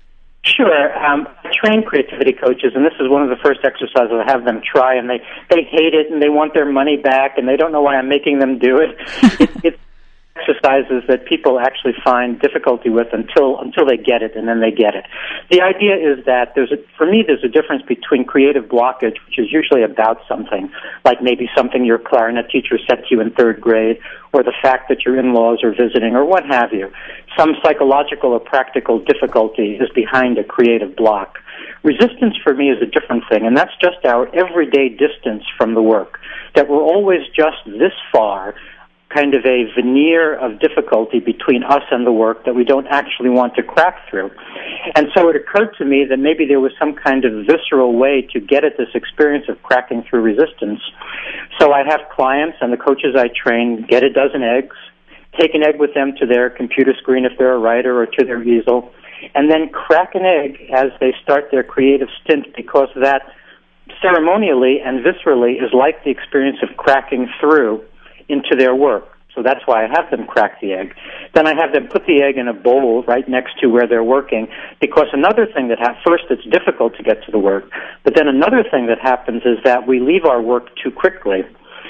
Sure. Um, I train creativity coaches, and this is one of the first exercises I have them try, and they, they hate it, and they want their money back, and they don't know why I'm making them do it. it it's exercises that people actually find difficulty with until until they get it, and then they get it. The idea is that there's a, for me, there's a difference between creative blockage, which is usually about something, like maybe something your clarinet teacher said to you in third grade, or the fact that your in-laws are visiting, or what have you. Some psychological or practical difficulty is behind a creative block. Resistance for me is a different thing, and that's just our everyday distance from the work, that we're always just this far, kind of a veneer of difficulty between us and the work that we don't actually want to crack through. And so it occurred to me that maybe there was some kind of visceral way to get at this experience of cracking through resistance. So I have clients and the coaches I train get a dozen eggs, take an egg with them to their computer screen if they're a writer, or to their easel, and then crack an egg as they start their creative stint, because that ceremonially and viscerally is like the experience of cracking through into their work. So that's why I have them crack the egg. Then I have them put the egg in a bowl right next to where they're working, because another thing that happens, first it's difficult to get to the work, but then another thing that happens is that we leave our work too quickly.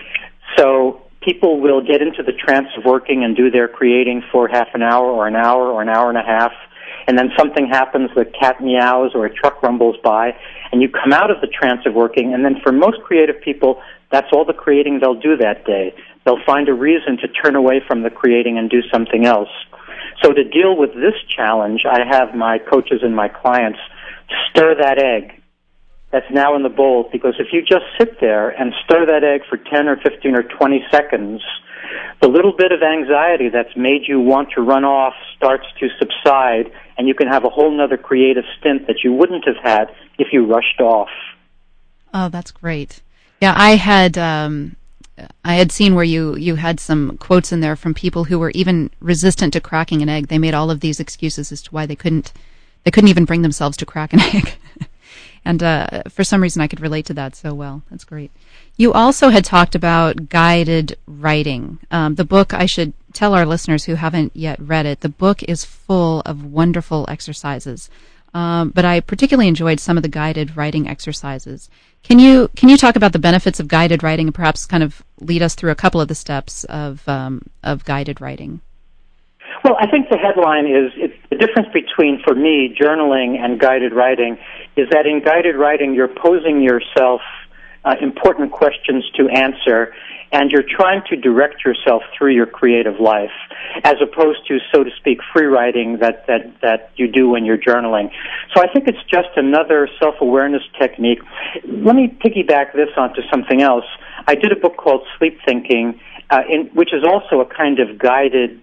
So people will get into the trance of working and do their creating for half an hour or an hour or an hour and a half, and then something happens, the cat meows or a truck rumbles by, and you come out of the trance of working, and then for most creative people, that's all the creating they'll do that day. They'll find a reason to turn away from the creating and do something else. So to deal with this challenge, I have my coaches and my clients stir that egg that's now in the bowl, because if you just sit there and stir that egg for ten or fifteen or twenty seconds, the little bit of anxiety that's made you want to run off starts to subside, and you can have a whole nother creative stint that you wouldn't have had if you rushed off. Oh, that's great. Yeah, I had um, I had seen where you, you had some quotes in there from people who were even resistant to cracking an egg. They made all of these excuses as to why they couldn't they couldn't even bring themselves to crack an egg. And uh, for some reason, I could relate to that so well. That's great. You also had talked about guided writing. Um, the book, I should tell our listeners who haven't yet read it, the book is full of wonderful exercises. Um, but I particularly enjoyed some of the guided writing exercises. Can you can you talk about the benefits of guided writing and perhaps kind of lead us through a couple of the steps of um, of guided writing? Well, I think the headline is it's the difference between, for me, journaling and guided writing is that in guided writing you're posing yourself uh, important questions to answer, and you're trying to direct yourself through your creative life, as opposed to, so to speak, free writing that, that, that you do when you're journaling. So I think it's just another self-awareness technique. Let me piggyback this onto something else. I did a book called Sleep Thinking, uh, in, which is also a kind of guided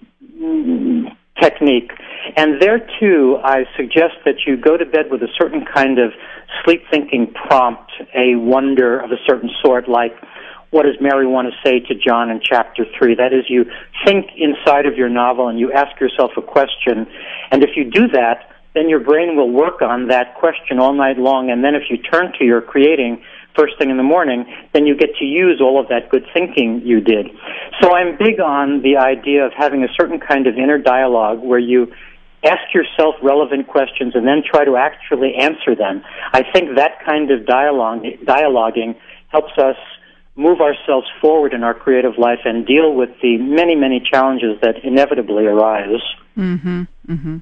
technique. And there, too, I suggest that you go to bed with a certain kind of sleep thinking prompt, a wonder of a certain sort, like, what does Mary want to say to John in chapter three? That is, you think inside of your novel and you ask yourself a question, and if you do that, then your brain will work on that question all night long, and then if you turn to your creating first thing in the morning, then you get to use all of that good thinking you did. So I'm big on the idea of having a certain kind of inner dialogue where you ask yourself relevant questions and then try to actually answer them. I think that kind of dialogue, dialoguing helps us move ourselves forward in our creative life and deal with the many, many challenges that inevitably arise. Mm-hmm, mm-hmm.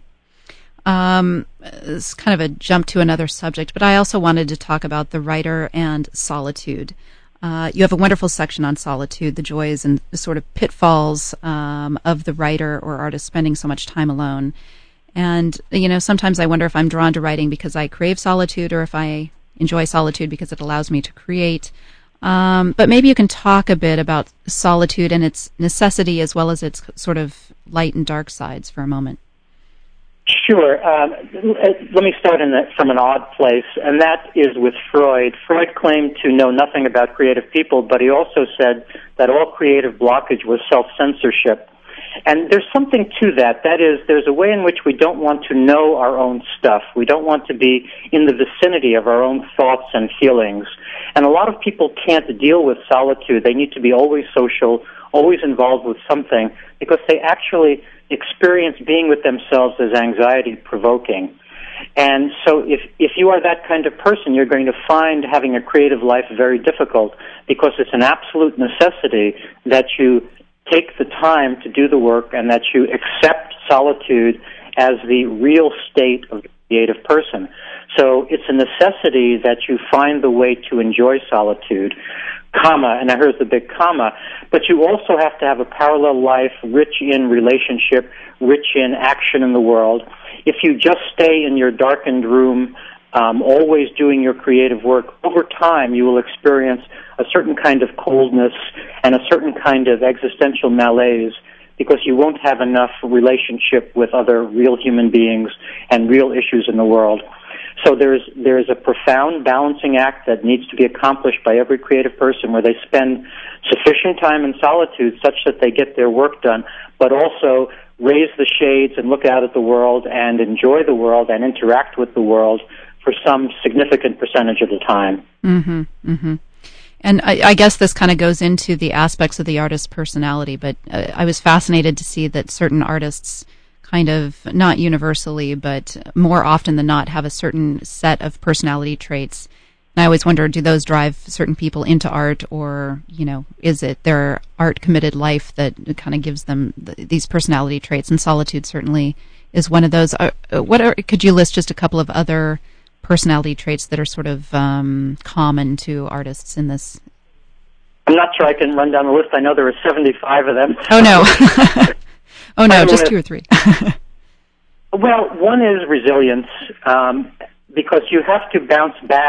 Um, it's kind of a jump to another subject, but I also wanted to talk about the writer and solitude. Uh, you have a wonderful section on solitude, the joys and the sort of pitfalls um, of the writer or artist spending so much time alone. And, you know, sometimes I wonder if I'm drawn to writing because I crave solitude or if I enjoy solitude because it allows me to create. Um, but maybe you can talk a bit about solitude and its necessity as well as its sort of light and dark sides for a moment. Sure. Um, let me start in the, from an odd place, and that is with Freud. Freud claimed to know nothing about creative people, but he also said that all creative blockage was self-censorship. And there's something to that. That is, there's a way in which we don't want to know our own stuff. We don't want to be in the vicinity of our own thoughts and feelings. And a lot of people can't deal with solitude. They need to be always social, always involved with something, because they actually experience being with themselves as anxiety-provoking. And so if, if you are that kind of person, you're going to find having a creative life very difficult because it's an absolute necessity that you take the time to do the work and that you accept solitude as the real state of the creative person. So it's a necessity that you find the way to enjoy solitude, comma, and now here's the big comma, but you also have to have a parallel life rich in relationship, rich in action in the world. If you just stay in your darkened room, um, always doing your creative work, over time you will experience a certain kind of coldness and a certain kind of existential malaise because you won't have enough relationship with other real human beings and real issues in the world. So there's there's a profound balancing act that needs to be accomplished by every creative person where they spend sufficient time in solitude such that they get their work done, but also raise the shades and look out at the world and enjoy the world and interact with the world for some significant percentage of the time. Mm-hmm, mm-hmm. And I, I guess this kind of goes into the aspects of the artist's personality, but uh, I was fascinated to see that certain artists kind of, not universally, but more often than not, have a certain set of personality traits. And I always wonder, do those drive certain people into art, or, you know, is it their art-committed life that kind of gives them th- these personality traits? And solitude certainly is one of those. Uh, what are, could you list just a couple of other personality traits that are sort of um, common to artists in this? I'm not sure I can run down the list. I know there are seventy-five of them. Oh, no. Oh, no, just two or three. Well, one is resilience, um, because you have to bounce back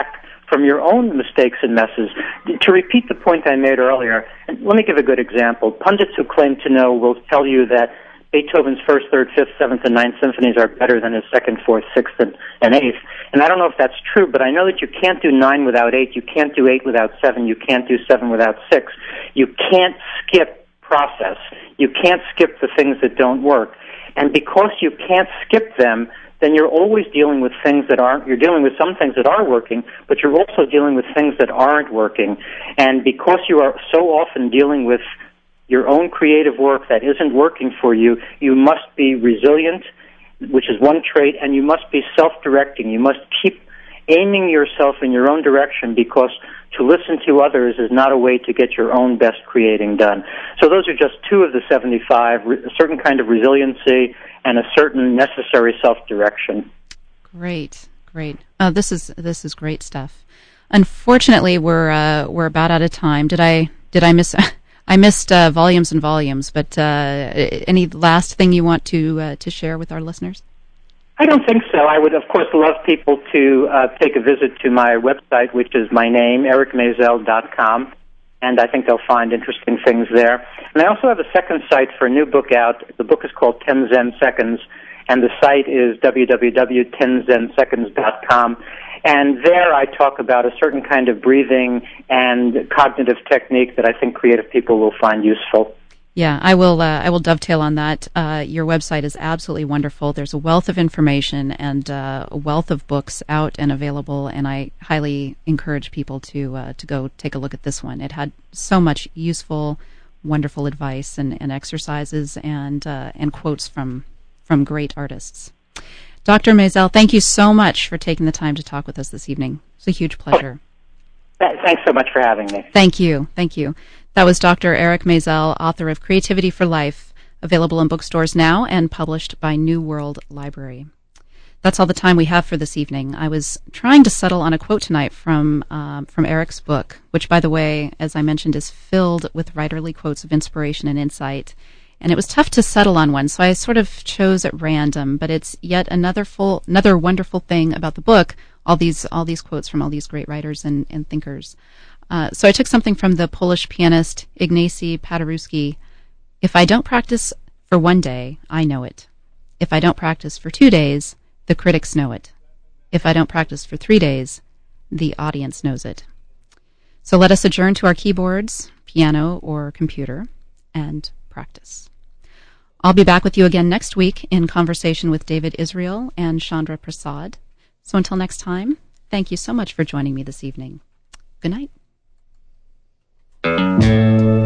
from your own mistakes and messes. To repeat the point I made earlier, and let me give a good example. Pundits who claim to know will tell you that Beethoven's first, third, fifth, seventh, and ninth symphonies are better than his second, fourth, sixth, and, and eighth. And I don't know if that's true, but I know that you can't do nine without eight, you can't do eight without seven, you can't do seven without six. You can't skip process. You can't skip the things that don't work. And because you can't skip them, then you're always dealing with things that aren't, you're dealing with some things that are working, but you're also dealing with things that aren't working. And because you are so often dealing with your own creative work that isn't working for you, you must be resilient, which is one trait, and you must be self-directing. You must keep aiming yourself in your own direction, because to listen to others is not a way to get your own best creating done. So those are just two of the seventy-five, a certain kind of resiliency and a certain necessary self-direction. Great, great. Uh, this is this is great stuff. Unfortunately, we're uh, we're about out of time. Did I did I miss? I missed uh, volumes and volumes. But uh, any last thing you want to uh, to share with our listeners? I don't think so. I would, of course, love people to uh, take a visit to my website, which is my name, eric maisel dot com, and I think they'll find interesting things there. And I also have a second site for a new book out. The book is called ten Zen Seconds, and the site is w w w dot ten zen seconds dot com. And there I talk about a certain kind of breathing and cognitive technique that I think creative people will find useful. Yeah, I will. Uh, I will dovetail on that. Uh, your website is absolutely wonderful. There's a wealth of information and uh, a wealth of books out and available, and I highly encourage people to uh, to go take a look at this one. It had so much useful, wonderful advice and, and exercises and uh, and quotes from from great artists. Doctor Maisel, thank you so much for taking the time to talk with us this evening. It's a huge pleasure. Thanks so much for having me. Thank you. Thank you. That was Doctor Eric Maisel, author of Creativity for Life, available in bookstores now and published by New World Library. That's all the time we have for this evening. I was trying to settle on a quote tonight from um, from Eric's book, which, by the way, as I mentioned, is filled with writerly quotes of inspiration and insight. And it was tough to settle on one, so I sort of chose at random. But it's yet another full, another wonderful thing about the book. All these all these quotes from all these great writers and, and thinkers. Uh, so I took something from the Polish pianist Ignacy Paderewski. If I don't practice for one day, I know it. If I don't practice for two days, the critics know it. If I don't practice for three days, the audience knows it. So let us adjourn to our keyboards, piano, or computer, and practice. I'll be back with you again next week in conversation with David Israel and Chandra Prasad. So until next time, thank you so much for joining me this evening. Good night.